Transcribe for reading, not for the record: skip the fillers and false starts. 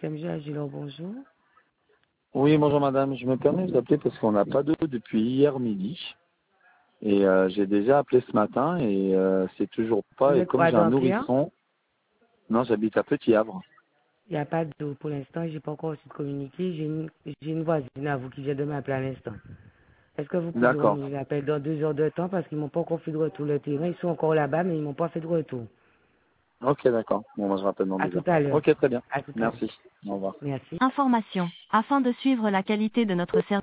SMG Agilor, bonjour. Oui, bonjour madame. Je me permets de vous appeler parce qu'on n'a pas d'eau depuis hier midi. Et j'ai déjà appelé ce matin et c'est toujours Vous pas. Et êtes comme quoi j'ai un dans Cléa? nourrisson, non, j'habite à Petit Havre. Il n'y a pas d'eau pour l'instant, j'ai pas encore reçu de communiqué. J'ai une voisine à vous qui vient de m'appeler à l'instant. Est-ce que vous pouvez D'accord. renouveler l'appel dans 2 heures de temps parce qu'ils m'ont pas encore fait de retour le terrain. Ils sont encore là-bas, mais ils m'ont pas fait de retour. Ok, d'accord. Bon, moi je rappelle dans À 2 tout heures. à l'heure. Ok, très bien. À tout à l'heure. Merci. Au revoir. Merci. Information. Afin de suivre la qualité de notre service,